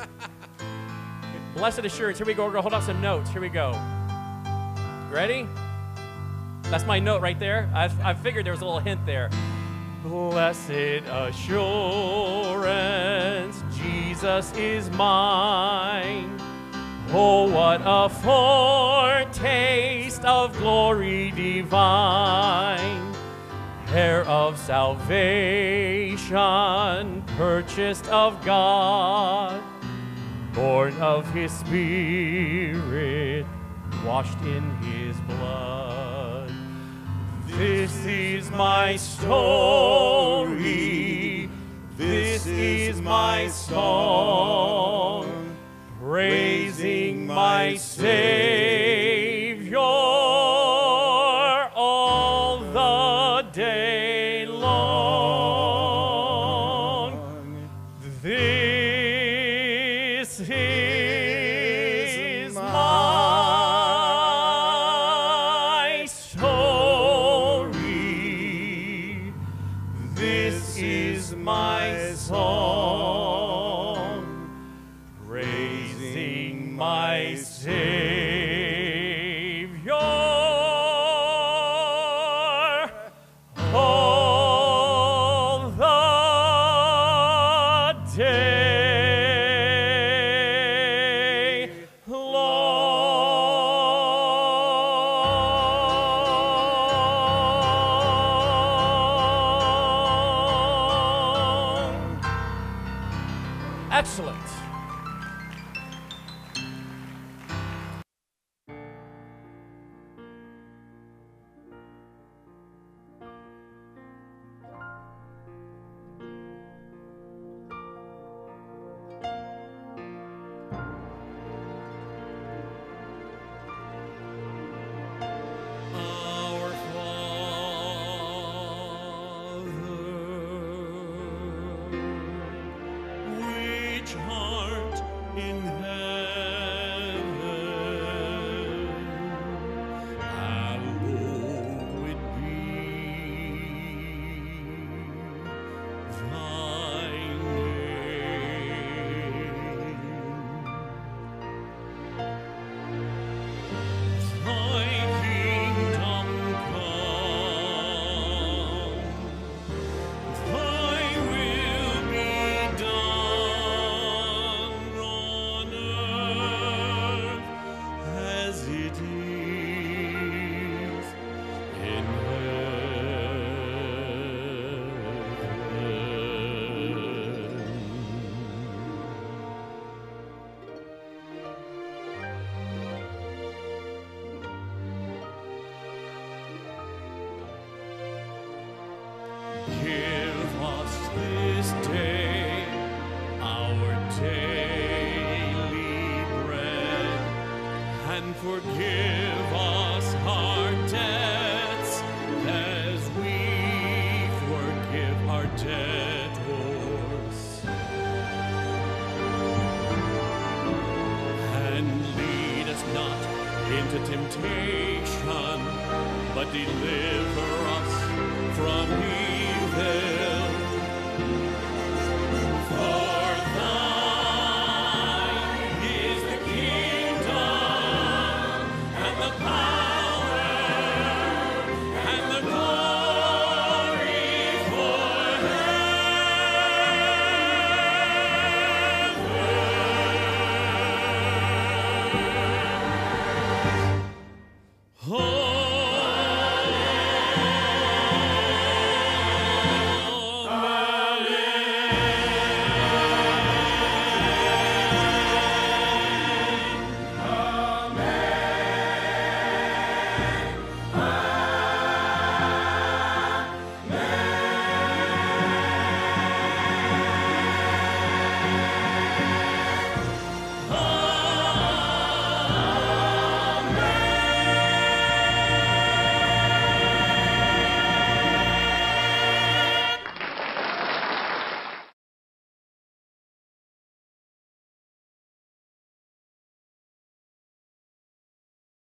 Blessed assurance. Here we go. We're going to hold out some notes. Here we go. Ready? That's my note right there. I figured there was a little hint there. Blessed assurance, Jesus is mine. Oh, what a foretaste of glory divine. Heir of salvation, purchased of God, born of his Spirit, washed in his blood. This is my story, this is my song, praising my Savior all the day long. This is my story, this is my song, praising my Savior all the day long. Excellent. Our Father, which art in heaven, hallowed be thy name. Thy kingdom come, thy will be done on earth as it is in Give us this day our daily bread, and forgive us our debts as we forgive our debtors. And lead us not into temptation, but deliver us from evil.